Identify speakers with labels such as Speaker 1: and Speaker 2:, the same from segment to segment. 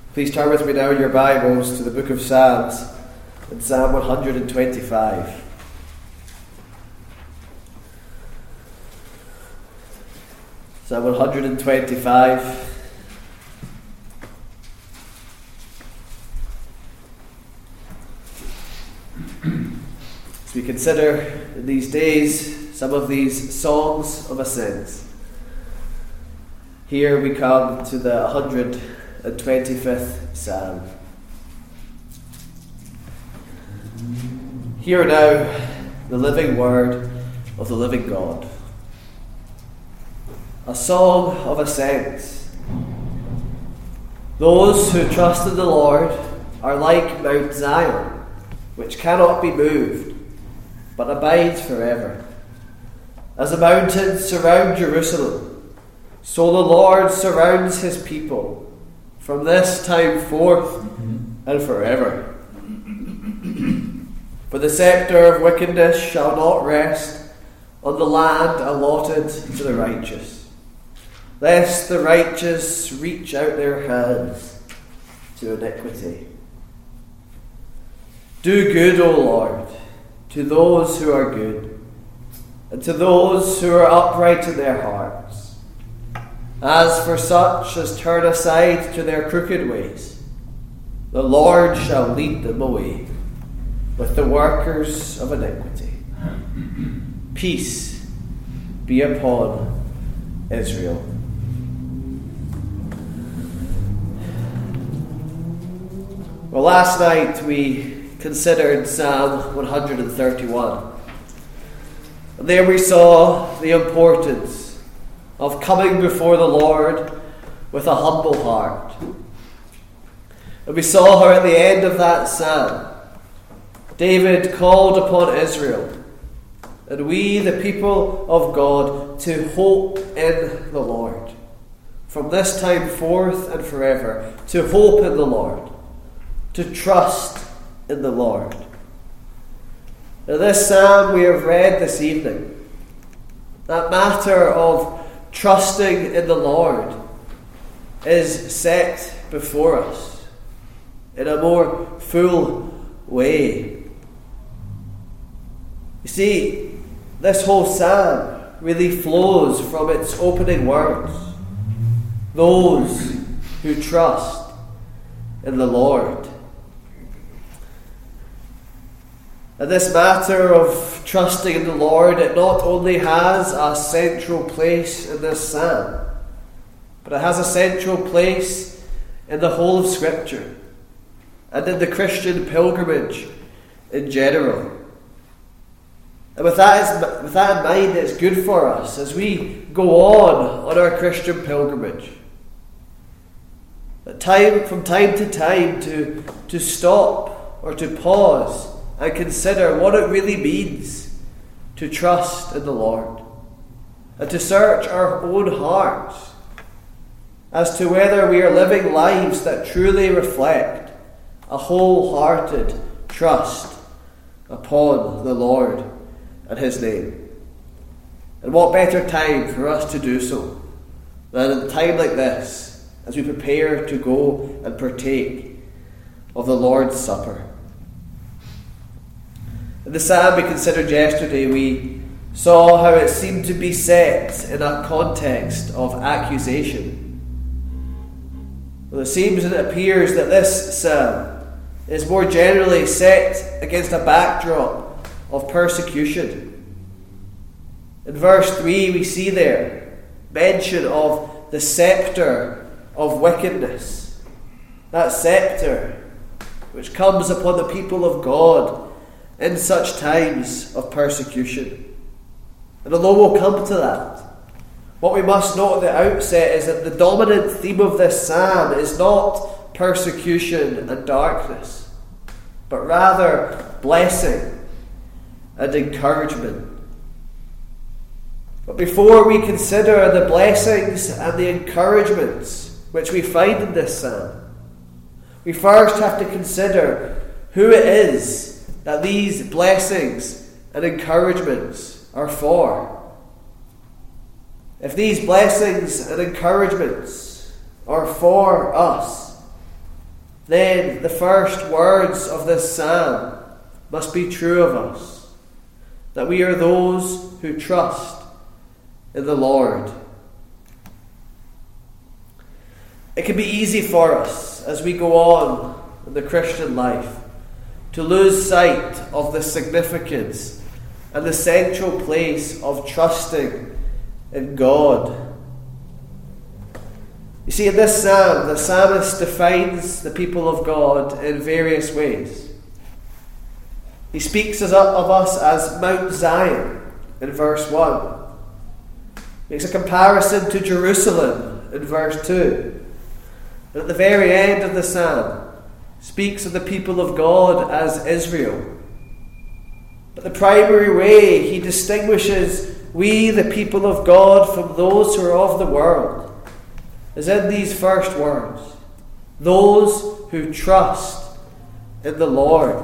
Speaker 1: Please turn with me now in your Bibles to the book of Psalms, in Psalm 125. Psalm 125. As we consider in these days some of these songs of ascents, here we come to the 125th Psalm. Hear now the living word of the living God. A song of ascents. Those who trust in the Lord are like Mount Zion, which cannot be moved, but abides forever. As the mountains surround Jerusalem, so the Lord surrounds his people from this time forth and forever. For the scepter of wickedness shall not rest on the land allotted to the righteous, lest the righteous reach out their hands to iniquity. Do good, O Lord, to those who are good, and to those who are upright in their hearts. As for such as turn aside to their crooked ways, the Lord shall lead them away with the workers of iniquity. Peace be upon Israel. Well, last night we considered Psalm 131. And there we saw the importance of coming before the Lord with a humble heart. And we saw how at the end of that psalm, David called upon Israel, and we, the people of God, to hope in the Lord. From this time forth and forever, to hope in the Lord, to trust in the Lord. Now, this psalm we have read this evening, that matter of trusting in the Lord, is set before us in a more full way. You see, this whole psalm really flows from its opening words. Those who trust in the Lord. And this matter of trusting in the Lord, it not only has a central place in this psalm, but it has a central place in the whole of Scripture and in the Christian pilgrimage in general. And with that in mind, it's good for us as we go on our Christian pilgrimage, from time to time to stop or to pause and consider what it really means to trust in the Lord, and to search our own hearts as to whether we are living lives that truly reflect a wholehearted trust upon the Lord and his name. And what better time for us to do so than in a time like this, as we prepare to go and partake of the Lord's Supper. In the psalm we considered yesterday, we saw how it seemed to be set in a context of accusation. Well, it seems and it appears that this psalm is more generally set against a backdrop of persecution. In verse 3 we see there mention of the scepter of wickedness. That scepter which comes upon the people of God in such times of persecution. And although we'll come to that, what we must note at the outset is that the dominant theme of this psalm is not persecution and darkness, but rather blessing and encouragement. But before we consider the blessings and the encouragements which we find in this psalm, we first have to consider who it is that these blessings and encouragements are for. If these blessings and encouragements are for us, then the first words of this psalm must be true of us, that we are those who trust in the Lord. It can be easy for us as we go on in the Christian life to lose sight of the significance and the central place of trusting in God. You see, in this psalm, the psalmist defines the people of God in various ways. He speaks of us as Mount Zion in verse 1. Makes a comparison to Jerusalem in verse 2. And at the very end of the psalm, speaks of the people of God as Israel. But the primary way he distinguishes we, the people of God, from those who are of the world is in these first words: those who trust in the Lord.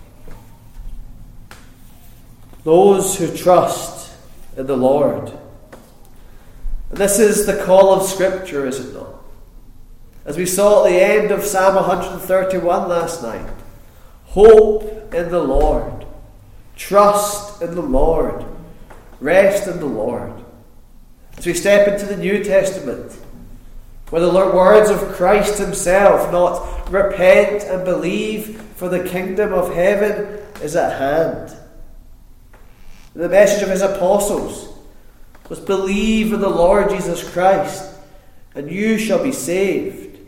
Speaker 1: Those who trust in the Lord. And this is the call of Scripture, is it not? As we saw at the end of Psalm 131 last night, hope in the Lord, trust in the Lord, rest in the Lord. As we step into the New Testament, where the words of Christ himself, not repent and believe, for the kingdom of heaven is at hand. The message of his apostles was believe in the Lord Jesus Christ and you shall be saved.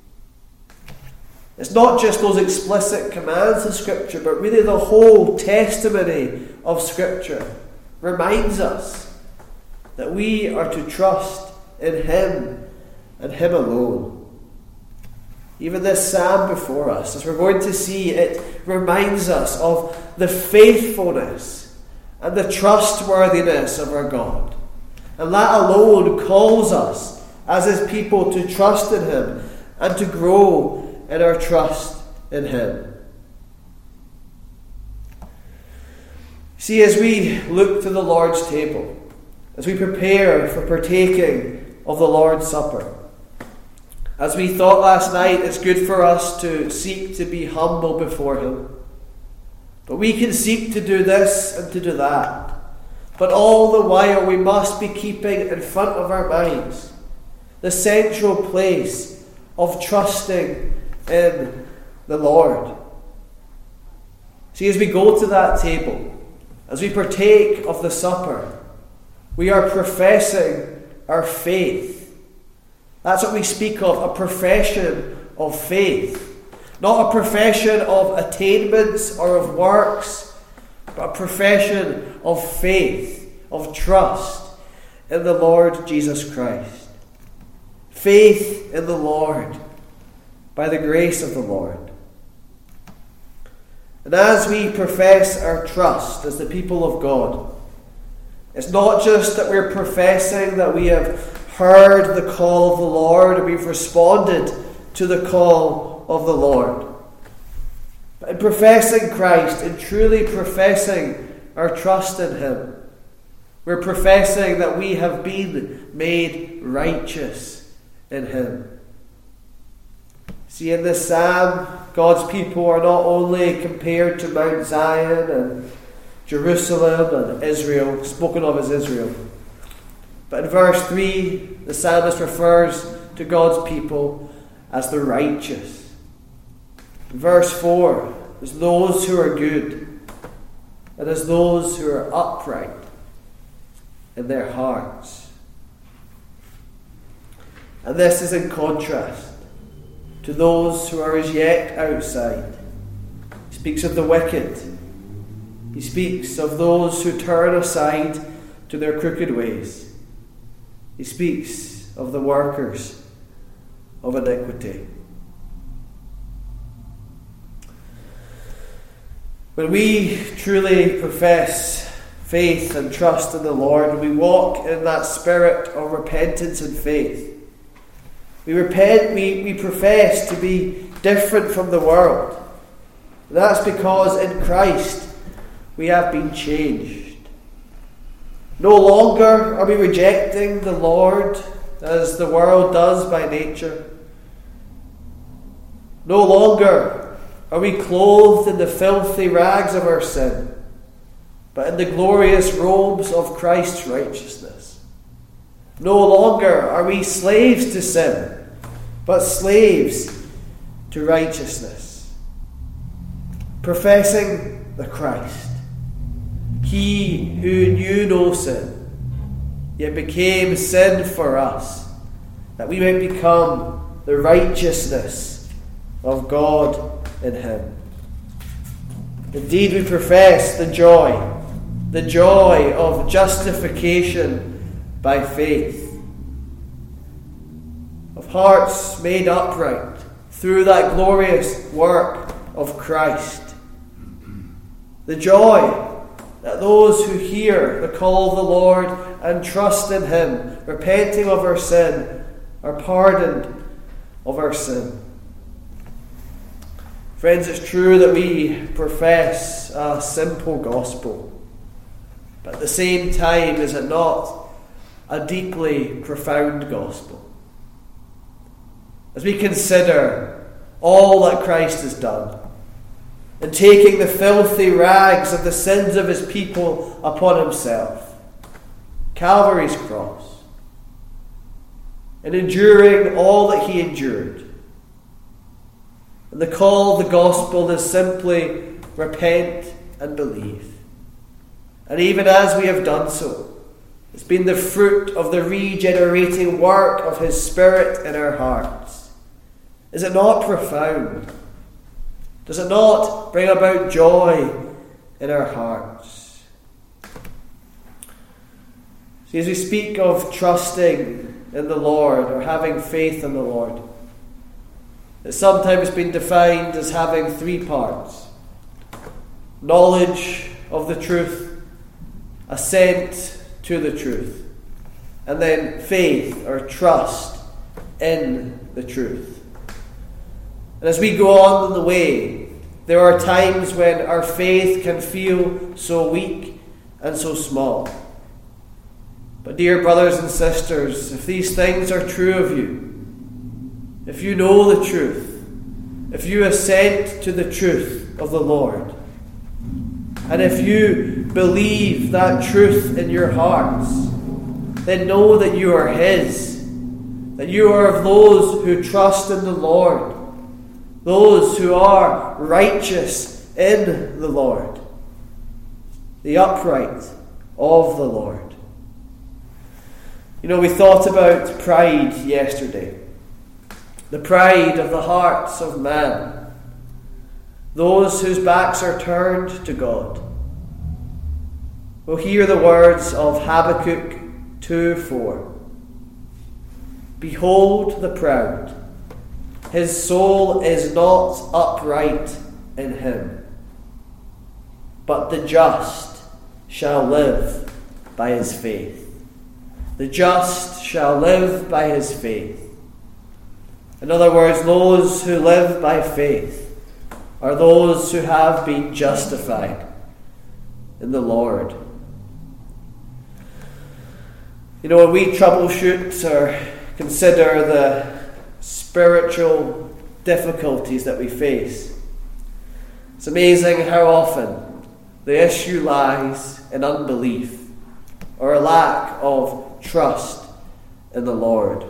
Speaker 1: It's not just those explicit commands of Scripture, but really the whole testimony of Scripture reminds us that we are to trust in him and him alone. Even this psalm before us, as we're going to see, it reminds us of the faithfulness and the trustworthiness of our God. And that alone calls us as his people to trust in him and to grow in our trust in him. See, as we look to the Lord's table, as we prepare for partaking of the Lord's Supper, as we thought last night, it's good for us to seek to be humble before him. But we can seek to do this and to do that. But all the while we must be keeping in front of our minds the central place of trusting in the Lord. See, as we go to that table, as we partake of the supper, we are professing our faith. That's what we speak of, a profession of faith. Not a profession of attainments or of works, but a profession of faith, of trust in the Lord Jesus Christ. Faith in the Lord, by the grace of the Lord. And as we profess our trust as the people of God, it's not just that we're professing that we have heard the call of the Lord and we've responded to the call of the Lord. But in professing Christ, in truly professing our trust in him, we're professing that we have been made righteous in him. See, in this psalm, God's people are not only compared to Mount Zion and Jerusalem and Israel, spoken of as Israel, but in verse 3, the psalmist refers to God's people as the righteous. In verse 4, as those who are good, and as those who are upright in their hearts. And this is in contrast to those who are as yet outside. He speaks of the wicked. He speaks of those who turn aside to their crooked ways. He speaks of the workers of iniquity. When we truly profess faith and trust in the Lord, we walk in that spirit of repentance and faith. We profess to be different from the world. And that's because in Christ we have been changed. No longer are we rejecting the Lord as the world does by nature. No longer are we clothed in the filthy rags of our sin, but in the glorious robes of Christ's righteousness. No longer are we slaves to sin, but slaves to righteousness. Professing the Christ, he who knew no sin, yet became sin for us, that we might become the righteousness of God in him. Indeed, we profess the joy of justification by faith, of hearts made upright through that glorious work of Christ. The joy that those who hear the call of the Lord and trust in him, repenting of our sin, are pardoned of our sin. Friends, it's true that we profess a simple gospel, but at the same time, is it not a deeply profound gospel? As we consider all that Christ has done, and taking the filthy rags of the sins of his people upon himself, Calvary's cross, and enduring all that he endured. And the call of the gospel is simply repent and believe. And even as we have done so, it's been the fruit of the regenerating work of his Spirit in our hearts. Is it not profound? Does it not bring about joy in our hearts? See, as we speak of trusting in the Lord or having faith in the Lord, it's sometimes been defined as having three parts: knowledge of the truth, assent to the truth, and then faith or trust in the truth. And as we go on the way, there are times when our faith can feel so weak and so small. But dear brothers and sisters, if these things are true of you, if you know the truth, if you assent to the truth of the Lord, and if you believe that truth in your hearts, then know that you are his, that you are of those who trust in the Lord, those who are righteous in the Lord, the upright of the Lord. You know, we thought about pride yesterday. The pride of the hearts of man. Those whose backs are turned to God. We'll hear the words of Habakkuk 2:4. Behold the proud. His soul is not upright in him. But the just shall live by his faith. The just shall live by his faith. In other words, those who live by faith are those who have been justified in the Lord. You know, when we troubleshoot or consider the spiritual difficulties that we face, it's amazing how often the issue lies in unbelief or a lack of trust in the Lord.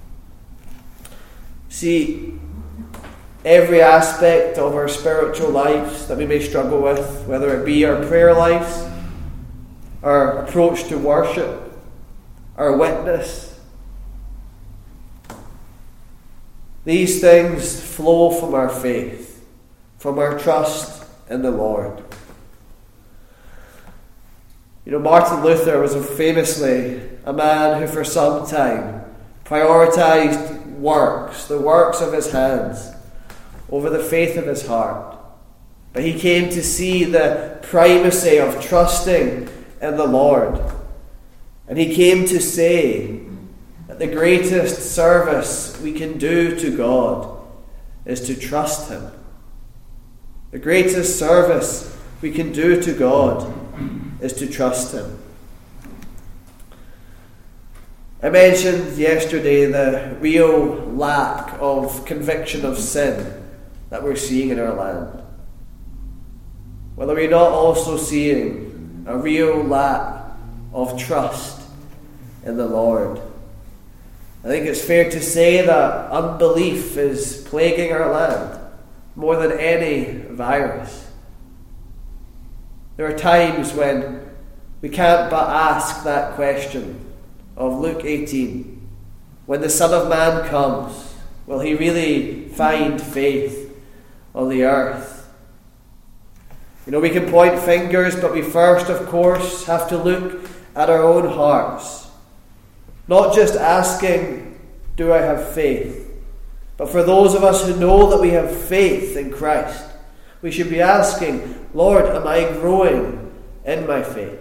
Speaker 1: See, every aspect of our spiritual lives that we may struggle with, whether it be our prayer lives, our approach to worship, our witness, these things flow from our faith, from our trust in the Lord. You know, Martin Luther was famously a man who for some time prioritized works, the works of his hands, over the faith of his heart. But he came to see the primacy of trusting in the Lord. And he came to say that the greatest service we can do to God is to trust him. The greatest service we can do to God is to trust him. I mentioned yesterday the real lack of conviction of sin that we're seeing in our land? Whether we're not also seeing a real lack of trust in the Lord. I think it's fair to say that unbelief is plaguing our land more than any virus. There are times when we can't but ask that question of Luke 18. When the Son of Man comes, will he really find faith on the earth? We can point fingers, but we first, of course, have to look at our own hearts. Not just asking, do I have faith? But for those of us who know that we have faith in Christ, we should be asking, Lord, am I growing in my faith?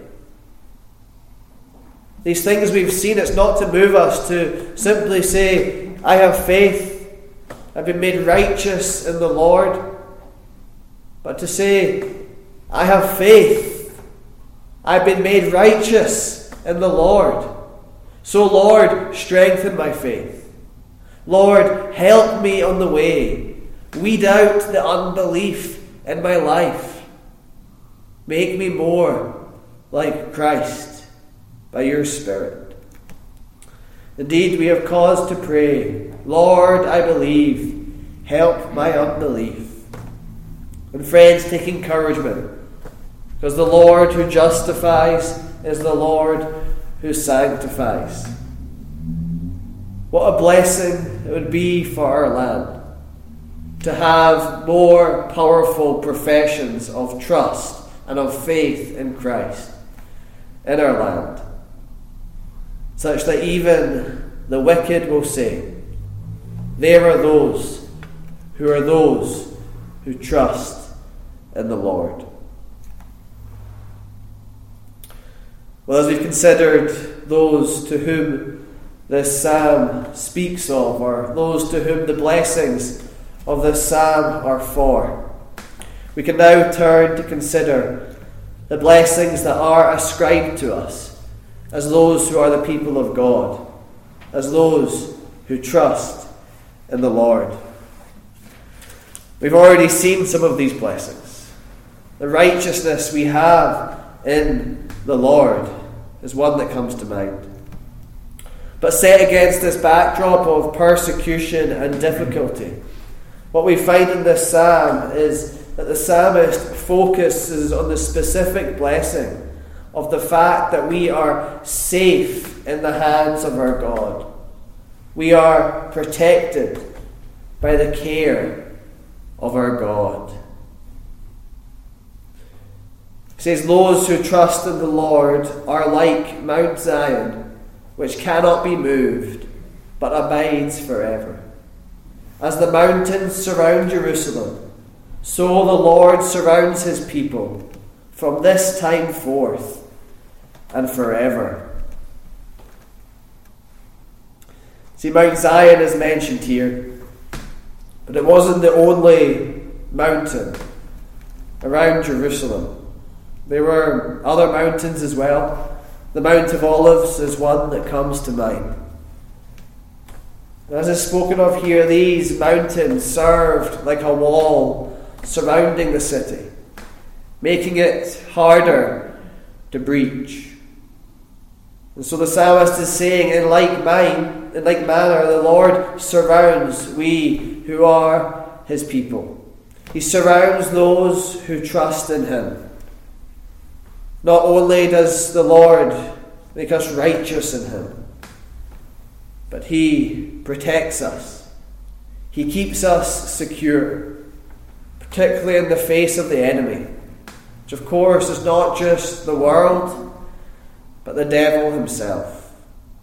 Speaker 1: These things we've seen, it's not to move us to simply say, I have faith, I've been made righteous in the Lord, but to say, I have faith, I've been made righteous in the Lord. So Lord, strengthen my faith. Lord, help me on the way. Weed out the unbelief in my life. Make me more like Christ by your Spirit. Indeed, we have cause to pray, Lord, I believe, help my unbelief. And friends, take encouragement, because the Lord who justifies is the Lord who sanctifies. What a blessing it would be for our land to have more powerful professions of trust and of faith in Christ in our land, such that even the wicked will say, there are those who trust in the Lord. Well, as we've considered those to whom this psalm speaks of, or those to whom the blessings of this psalm are for, we can now turn to consider the blessings that are ascribed to us as those who are the people of God, as those who trust in the Lord. We've already seen some of these blessings. The righteousness we have in the Lord is one that comes to mind. But set against this backdrop of persecution and difficulty, what we find in this psalm is that the psalmist focuses on the specific blessing of the fact that we are safe in the hands of our God. We are protected by the care of our God. He says, those who trust in the Lord are like Mount Zion, which cannot be moved, but abides forever. As the mountains surround Jerusalem, so the Lord surrounds his people from this time forth and forever. See, Mount Zion is mentioned here, but it wasn't the only mountain around Jerusalem. There were other mountains as well. The Mount of Olives is one that comes to mind. As is spoken of here, these mountains served like a wall surrounding the city, making it harder to breach. And so the psalmist is saying, in like manner, the Lord surrounds we who are his people. He surrounds those who trust in him. Not only does the Lord make us righteous in him, but he protects us. He keeps us secure, particularly in the face of the enemy, which of course is not just the world, but the devil himself.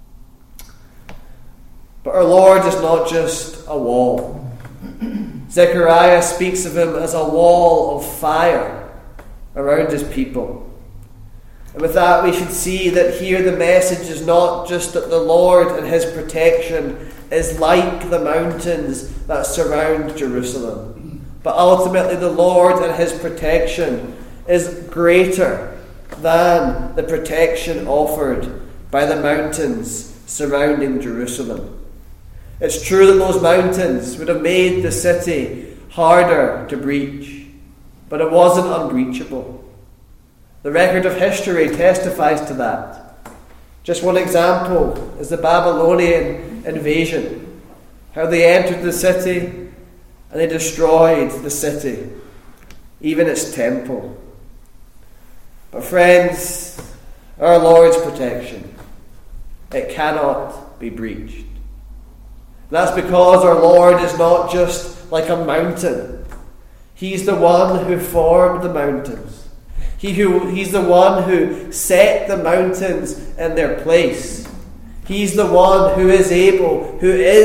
Speaker 1: But our Lord is not just a wall. Zechariah speaks of him as a wall of fire around his people. And with that we should see that here the message is not just that the Lord and his protection is like the mountains that surround Jerusalem, but ultimately the Lord and his protection is greater than the protection offered by the mountains surrounding Jerusalem. It's true that those mountains would have made the city harder to breach, but it wasn't unbreachable. The record of history testifies to that. Just one example is the Babylonian invasion, how they entered the city and they destroyed the city, even its temple. But friends, our Lord's protection, it cannot be breached. That's because our Lord is not just like a mountain. He's the one who formed the mountains. He's the one who set the mountains in their place. He's the one who is able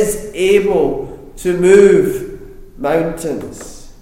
Speaker 1: to move mountains.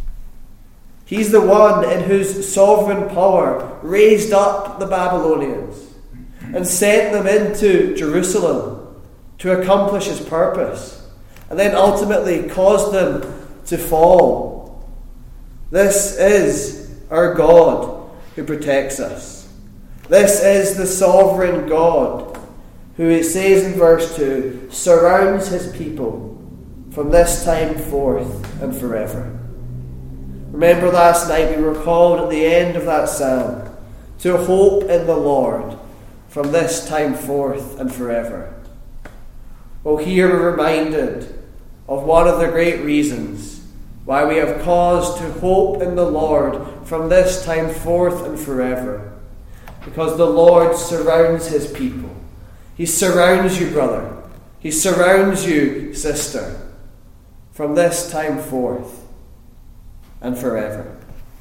Speaker 1: He's the one in whose sovereign power raised up the Babylonians and sent them into Jerusalem to accomplish his purpose, and then ultimately caused them to fall. This is our God who protects us. This is the sovereign God who, it says in verse 2, surrounds his people from this time forth and forever. Remember last night we were called at the end of that psalm to hope in the Lord from this time forth and forever. Well, here we're reminded of one of the great reasons why we have cause to hope in the Lord from this time forth and forever. Because the Lord surrounds his people. He surrounds you, brother. He surrounds you, sister, from this time forth and forever.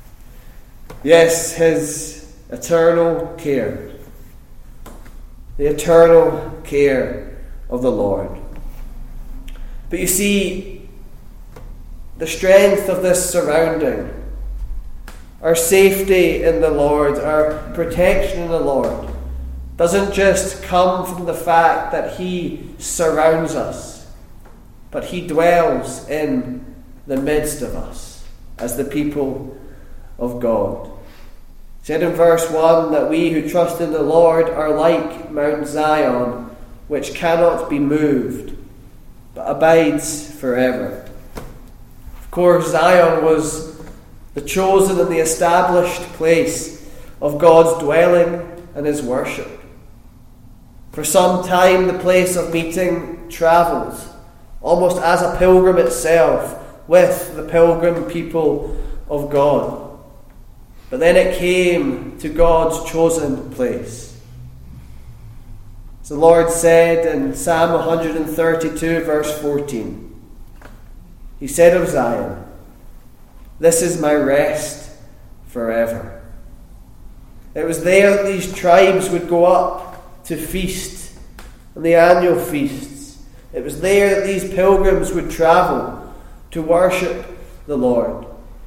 Speaker 1: Yes, his eternal care. The eternal care of the Lord. But you see, the strength of this surrounding, our safety in the Lord, our protection in the Lord, doesn't just come from the fact that he surrounds us, but he dwells in the midst of us as the people of God. It said in verse 1 that we who trust in the Lord are like Mount Zion, which cannot be moved, but abides forever. Of course, Zion was the chosen and the established place of God's dwelling and his worship. For some time, the place of meeting travelled, almost as a pilgrim itself, with the pilgrim people of God. But then it came to God's chosen place. The Lord said in Psalm 132 verse 14, he said of Zion, "This is my rest forever." It was there that these tribes would go up to feast on the annual feasts. It was there that these pilgrims would travel to worship the Lord.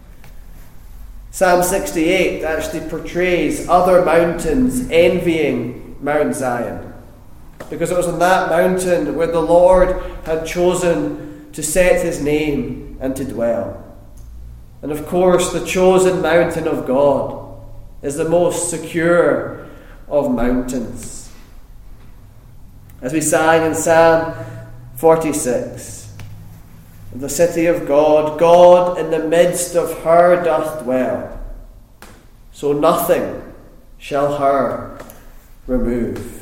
Speaker 1: Psalm 68 actually portrays other mountains envying Mount Zion, because it was on that mountain where the Lord had chosen to set his name and to dwell. And of course, the chosen mountain of God is the most secure of mountains. As we sang in Psalm 46, the city of God, God in the midst of her doth dwell, so nothing shall her remove.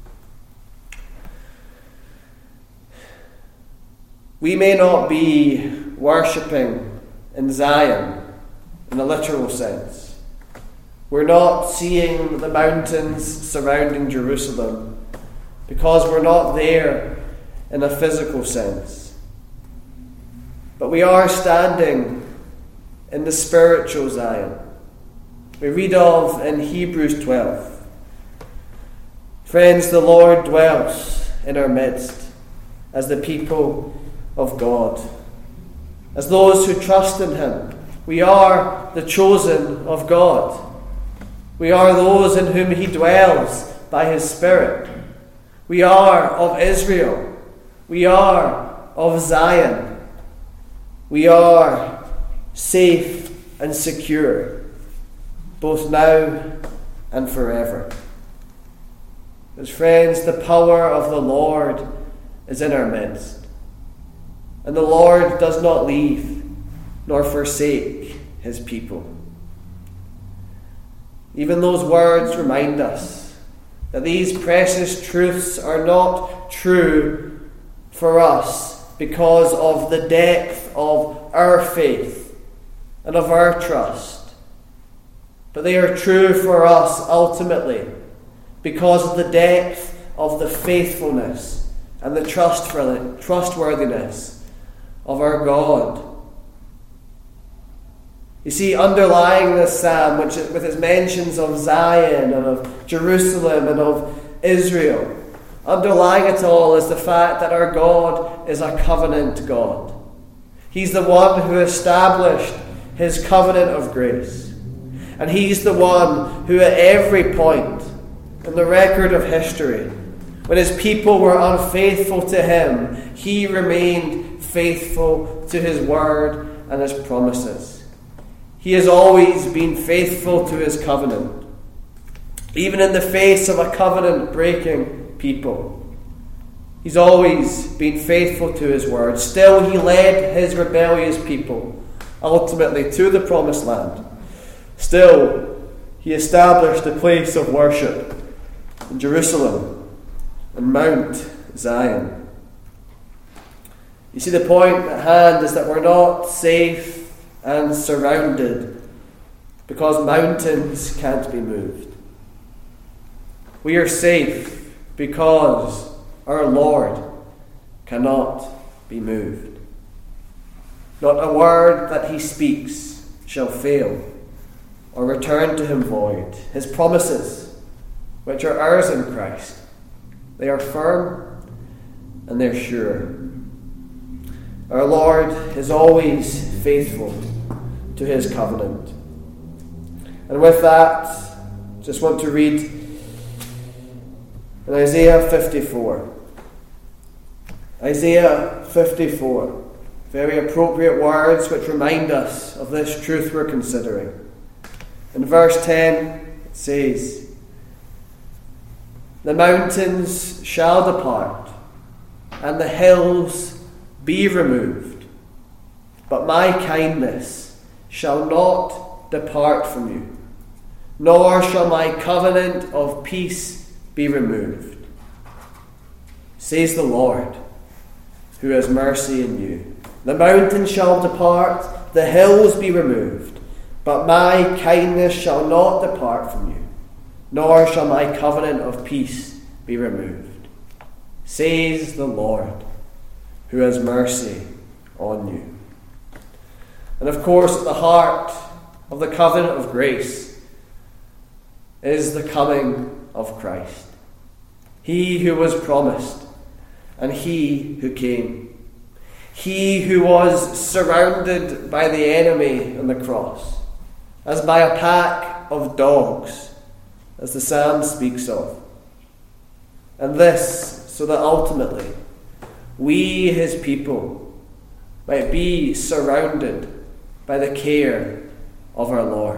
Speaker 1: We may not be worshipping in Zion in a literal sense. We're not seeing the mountains surrounding Jerusalem because we're not there in a physical sense. But we are standing in the spiritual Zion. We read of in Hebrews 12. Friends, the Lord dwells in our midst as the people of God. As those who trust in him, we are the chosen of God. We are those in whom he dwells by his Spirit. We are of Israel. We are of Zion. We are safe and secure, both now and forever. As friends, the power of the Lord is in our midst. And the Lord does not leave. nor forsake his people. Even those words remind us that these precious truths are not true for us because of the depth of our faith and of our trust, but they are true for us ultimately because of the depth of the faithfulness and the trustworthiness of our God. You see, underlying this psalm, with its mentions of Zion and of Jerusalem and of Israel, underlying it all is the fact that our God is a covenant God. He's the one who established his covenant of grace. And he's the one who at every point in the record of history, when his people were unfaithful to him, he remained faithful to his word and his promises. He has always been faithful to his covenant, even in the face of a covenant-breaking people. He's always been faithful to his word. Still, he led his rebellious people ultimately to the promised land. Still, he established a place of worship in Jerusalem and Mount Zion. You see, the point at hand is that we're not safe and surrounded because mountains can't be moved. We are safe because our Lord cannot be moved. Not a word that he speaks shall fail or return to him void. His promises, which are ours in Christ, they are firm and they're sure. Our Lord is always faithful to his covenant. And with that, just want to read in Isaiah 54. Isaiah 54. Very appropriate words which remind us of this truth we're considering. In verse 10, it says, "The mountains shall depart, and the hills be removed, but my kindness shall not depart from you, nor shall my covenant of peace be removed, says the Lord, who has mercy in you. The mountains shall depart, the hills be removed, but my kindness shall not depart from you, nor shall my covenant of peace be removed, says the Lord, who has mercy on you." And of course, at the heart of the covenant of grace is the coming of Christ. He who was promised and he who came. He who was surrounded by the enemy on the cross, as by a pack of dogs, as the psalm speaks of. And this, so that ultimately we, his people, might be surrounded by the care of our Lord.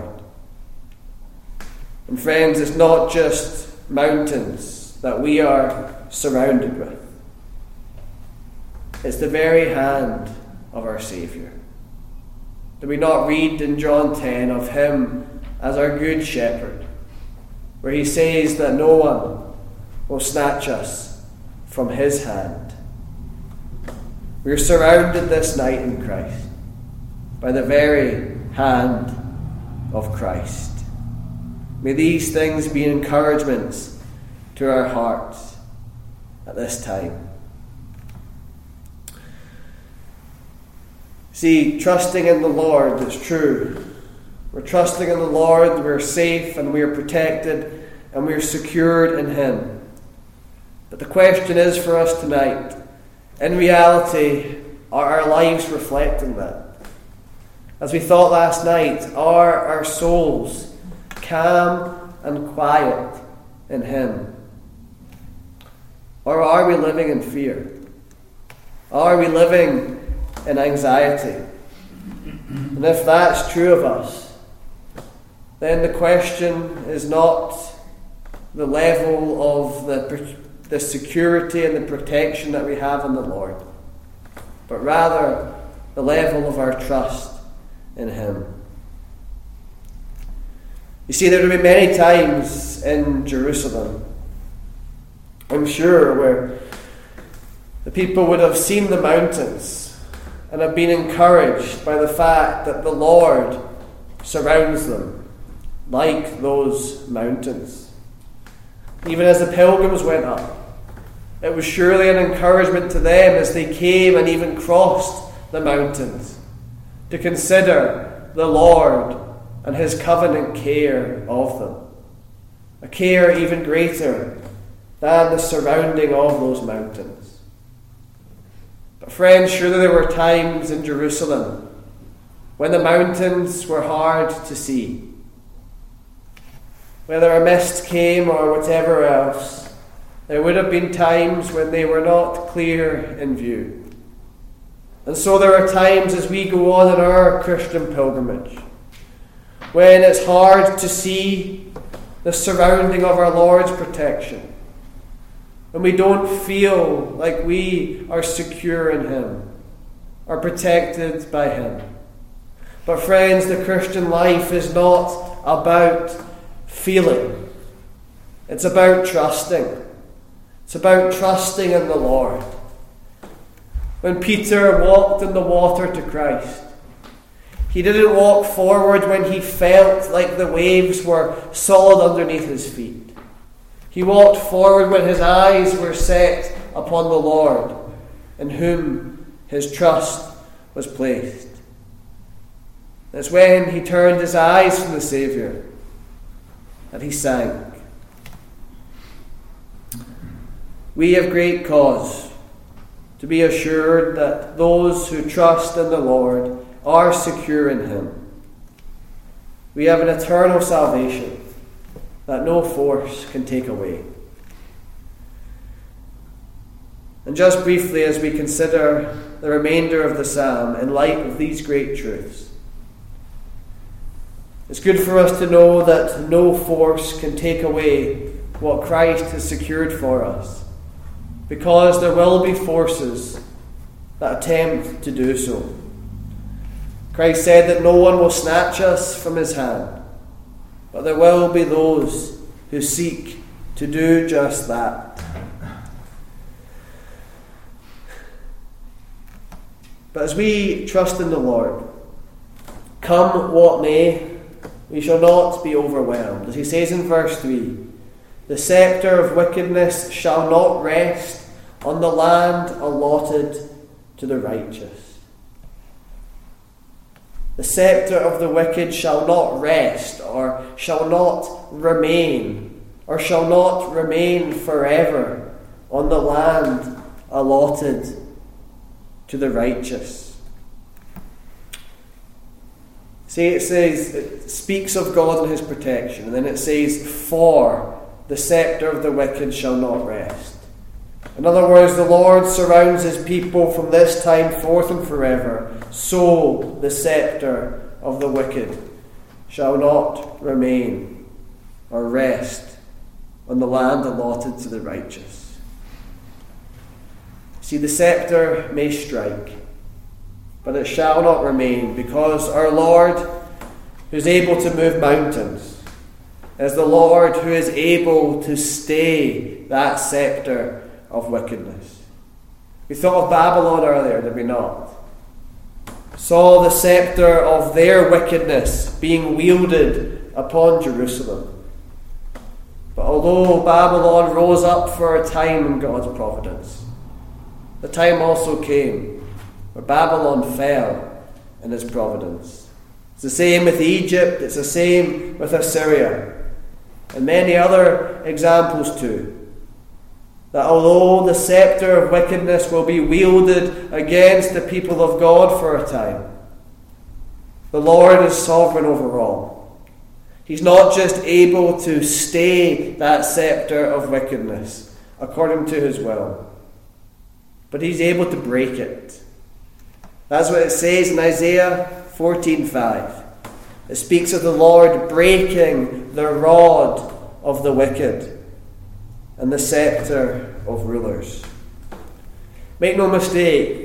Speaker 1: And friends, it's not just mountains that we are surrounded with. It's the very hand of our Saviour. Did we not read in John 10 of him as our good shepherd, where he says that no one will snatch us from his hand? We are surrounded this night in Christ by the very hand of Christ. May these things be encouragements to our hearts at this time. See, trusting in the Lord is true. We're trusting in the Lord, we're safe and we're protected and we're secured in him. But the question is for us tonight, in reality, are our lives reflecting that? As we thought last night, are our souls calm and quiet in him? Or are we living in fear? Are we living in anxiety? And if that's true of us, then the question is not the level of the security and the protection that we have in the Lord, but rather the level of our trust in him. You see, there have been many times in Jerusalem, I'm sure, where the people would have seen the mountains and have been encouraged by the fact that the Lord surrounds them like those mountains. Even as the pilgrims went up, it was surely an encouragement to them as they came and even crossed the mountains to consider the Lord and his covenant care of them. A care even greater than the surrounding of those mountains. But friends, surely there were times in Jerusalem when the mountains were hard to see. Whether a mist came or whatever else, there would have been times when they were not clear in view. And so there are times as we go on in our Christian pilgrimage when it's hard to see the surrounding of our Lord's protection, when we don't feel like we are secure in him, are protected by him. But friends, the Christian life is not about feeling. It's about trusting. It's about trusting in the Lord. When Peter walked in the water to Christ, he didn't walk forward when he felt like the waves were solid underneath his feet. He walked forward when his eyes were set upon the Lord, in whom his trust was placed. It's when he turned his eyes from the Saviour that he sank. We have great cause to be assured that those who trust in the Lord are secure in him. We have an eternal salvation that no force can take away. And just briefly, as we consider the remainder of the psalm in light of these great truths, it's good for us to know that no force can take away what Christ has secured for us, because there will be forces that attempt to do so. Christ said that no one will snatch us from his hand, but there will be those who seek to do just that. But as we trust in the Lord, come what may, we shall not be overwhelmed. As he says in verse 3, the scepter of wickedness shall not rest on the land allotted to the righteous. The scepter of the wicked shall not rest, or shall not remain, or shall not remain forever on the land allotted to the righteous. See, it speaks of God and his protection, and then it says, for the scepter of the wicked shall not rest. In other words, the Lord surrounds his people from this time forth and forever, so the scepter of the wicked shall not remain or rest on the land allotted to the righteous. See, the scepter may strike, but it shall not remain, because our Lord, who is able to move mountains, is the Lord who is able to stay that scepter of wickedness. We thought of Babylon earlier, did we not? Saw the scepter of their wickedness being wielded upon Jerusalem. But although Babylon rose up for a time in God's providence, the time also came where Babylon fell in his providence. It's the same with Egypt, it's the same with Assyria, and many other examples too. That although the scepter of wickedness will be wielded against the people of God for a time, the Lord is sovereign over all. He's not just able to stay that scepter of wickedness according to his will, but he's able to break it. That's what it says in Isaiah 14:5. It speaks of the Lord breaking the rod of the wicked and the scepter of rulers. Make no mistake,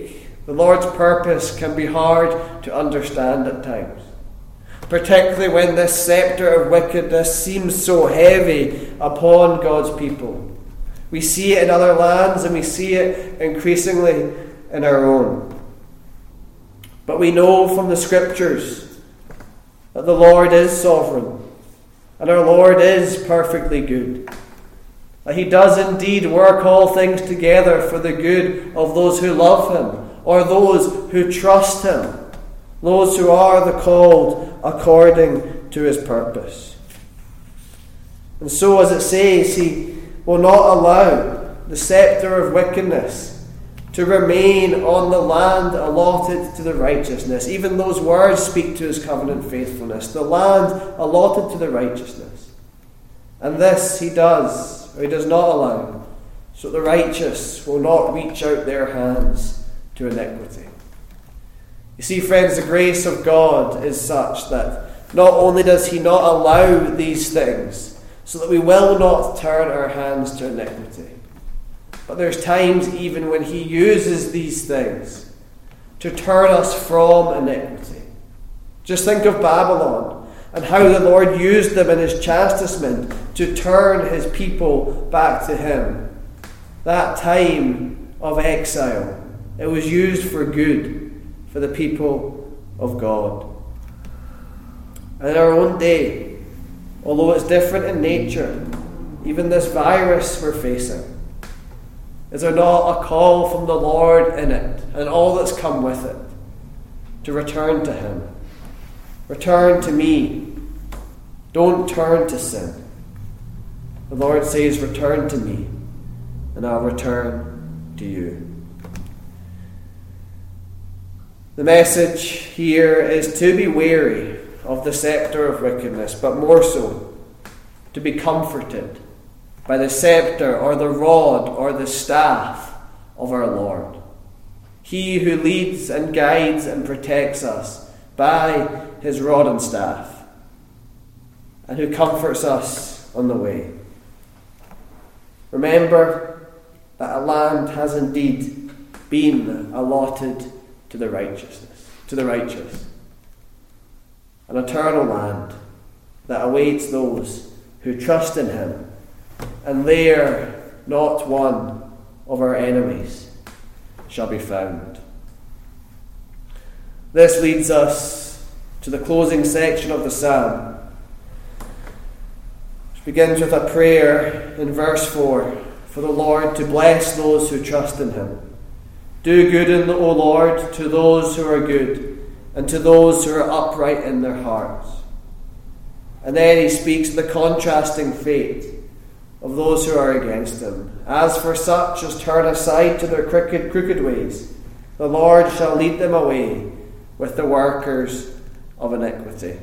Speaker 1: The Lord's purpose can be hard to understand at times, particularly when this scepter of wickedness seems so heavy upon God's people. We see it in other lands and we see it increasingly in our own. But we know from the Scriptures that the Lord is sovereign and our Lord is perfectly good. That He does indeed work all things together for the good of those who love Him, or those who trust Him, those who are the called according to His purpose. And so, as it says, He will not allow the scepter of wickedness to remain on the land allotted to the righteousness. Even those words speak to His covenant faithfulness. The land allotted to the righteousness. And this He does, or He does not allow, so the righteous will not reach out their hands to iniquity. You see, friends, the grace of God is such that not only does He not allow these things so that we will not turn our hands to iniquity, but there's times even when He uses these things to turn us from iniquity. Just think of Babylon and how the Lord used them in His chastisement to turn His people back to Him. That time of exile, it was used for good for the people of God. And in our own day, although it's different in nature, even this virus we're facing, is there not a call from the Lord in it and all that's come with it to return to Him? Return to me. Don't turn to sin. The Lord says, return to me, and I'll return to you. The message here is to be wary of the scepter of wickedness, but more so, to be comforted by the scepter or the rod or the staff of our Lord. He who leads and guides and protects us by His rod and staff, and who comforts us on the way. Remember that a land has indeed been allotted to the righteous, an eternal land that awaits those who trust in Him, and there not one of our enemies shall be found. This leads us to the closing section of the psalm, which begins with a prayer in verse 4 for the Lord to bless those who trust in Him. Do good, O Lord, to those who are good, and to those who are upright in their hearts. And then he speaks of the contrasting fate of those who are against Him. As for such as turn aside to their crooked ways, the Lord shall lead them away with the workers of iniquity.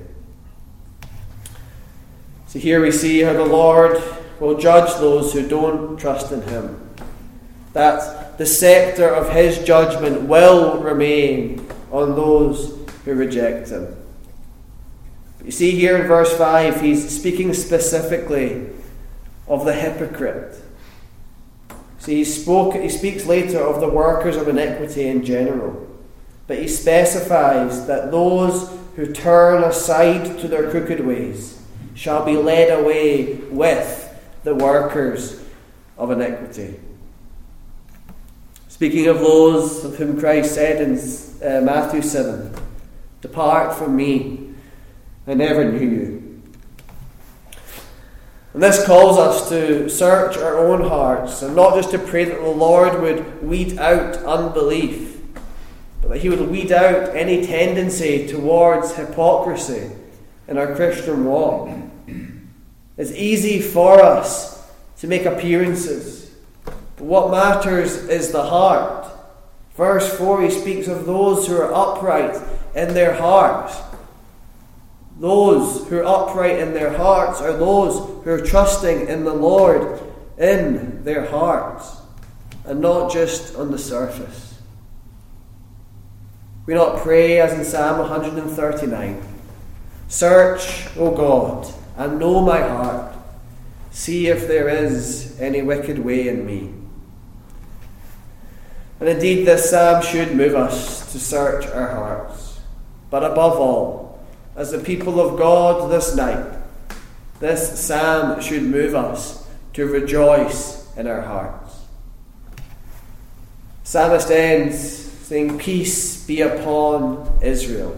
Speaker 1: So here we see how the Lord will judge those who don't trust in Him. That the scepter of His judgment will remain on those who reject Him. But you see here in verse 5, he's speaking specifically of the hypocrite. See, he speaks later of the workers of iniquity in general, but he specifies that those who turn aside to their crooked ways shall be led away with the workers of iniquity. Speaking of those of whom Christ said in Matthew 7, "Depart from me, I never knew you." And this calls us to search our own hearts, and not just to pray that the Lord would weed out unbelief, but that He would weed out any tendency towards hypocrisy in our Christian walk. It's easy for us to make appearances, but what matters is the heart. Verse 4, he speaks of those who are upright in their hearts. Those who are upright in their hearts are those who are trusting in the Lord in their hearts, and not just on the surface. We not pray as in Psalm 139, "Search, O God, and know my heart. See if there is any wicked way in me." And indeed, this psalm should move us to search our hearts. But above all, as the people of God this night, this psalm should move us to rejoice in our hearts. Psalmist ends saying, "Peace be upon Israel."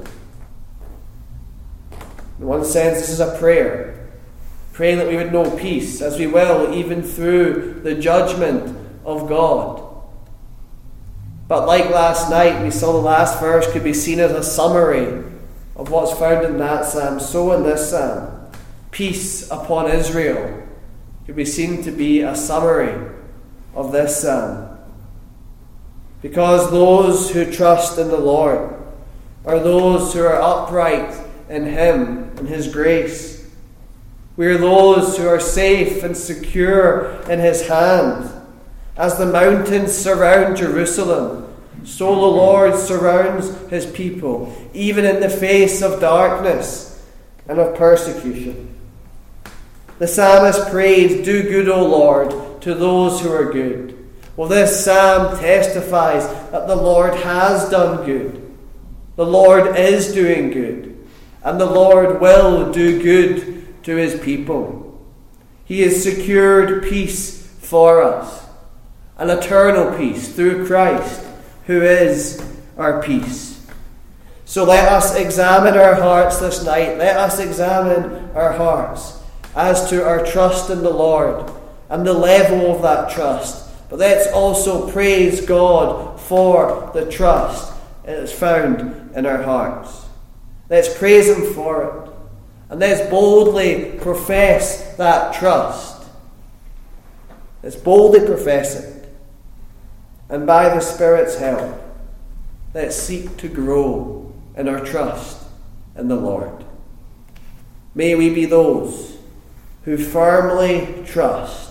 Speaker 1: In one sense, this is a prayer, praying that we would know peace, as we will, even through the judgment of God. But like last night, we saw the last verse could be seen as a summary of what's found in that psalm. So in this psalm, peace upon Israel could be seen to be a summary of this psalm. Because those who trust in the Lord are those who are upright in Him and His grace. We are those who are safe and secure in His hand. As the mountains surround Jerusalem, so the Lord surrounds His people, even in the face of darkness and of persecution. The psalmist prayed, "Do good, O Lord, to those who are good." Well, this psalm testifies that the Lord has done good. The Lord is doing good. And the Lord will do good to His people. He has secured peace for us. An eternal peace through Christ, who is our peace. So let us examine our hearts this night. Let us examine our hearts as to our trust in the Lord and the level of that trust. But let's also praise God for the trust that is found in our hearts. Let's praise Him for it. And let's boldly profess that trust. Let's boldly profess it. And by the Spirit's help, let's seek to grow in our trust in the Lord. May we be those who firmly trust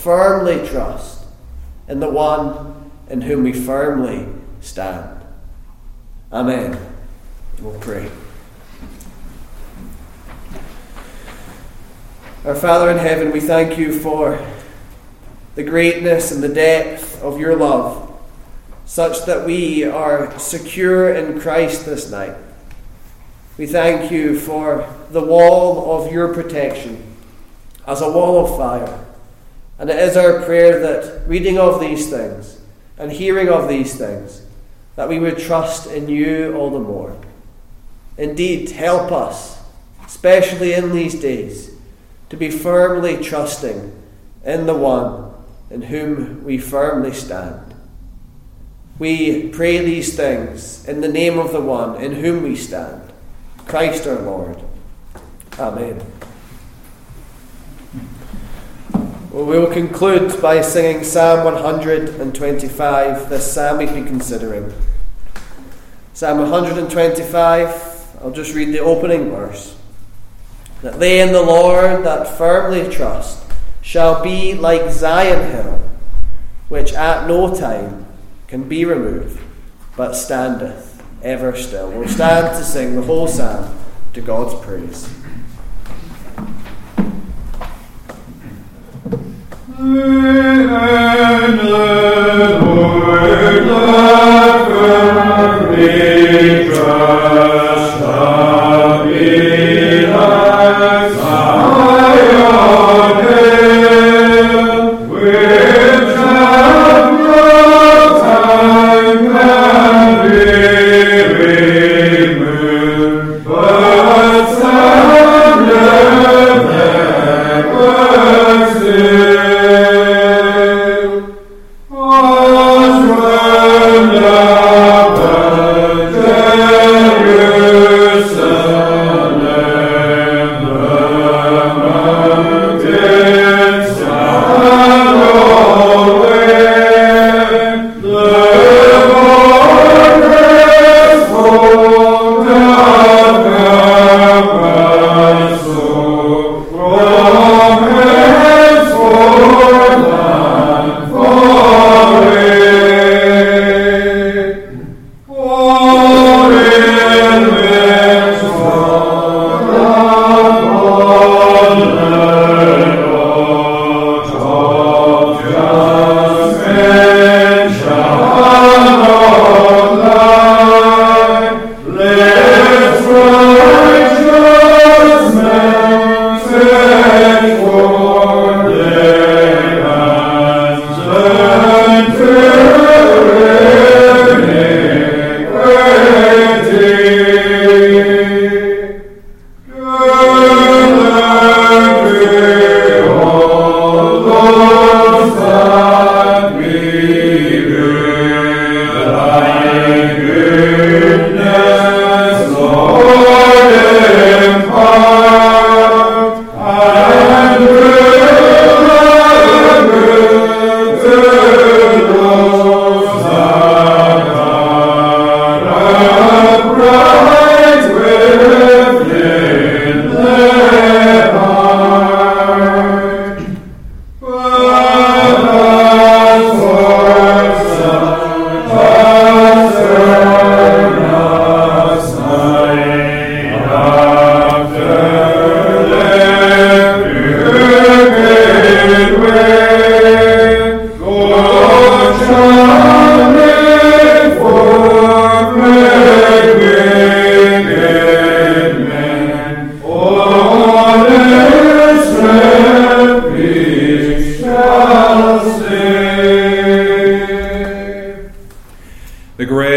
Speaker 1: in the one in whom we firmly stand. Amen. We'll pray. Our Father in heaven, we thank You for the greatness and the depth of Your love, such that we are secure in Christ this night. We thank You for the wall of Your protection as a wall of fire. And it is our prayer that reading of these things and hearing of these things, that we would trust in You all the more. Indeed, help us, especially in these days, to be firmly trusting in the one in whom we firmly stand. We pray these things in the name of the one in whom we stand, Christ our Lord. Amen. Well, we will conclude by singing Psalm 125, this psalm we've been considering. Psalm 125, I'll just read the opening verse. "That they in the Lord that firmly trust shall be like Zion hill, which at no time can be removed, but standeth ever still." We'll stand to sing the whole psalm to God's praise.
Speaker 2: Oh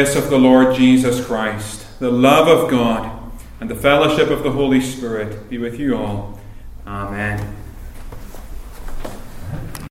Speaker 2: grace of the Lord Jesus Christ, the love of God, and the fellowship of the Holy Spirit be with you all. Amen.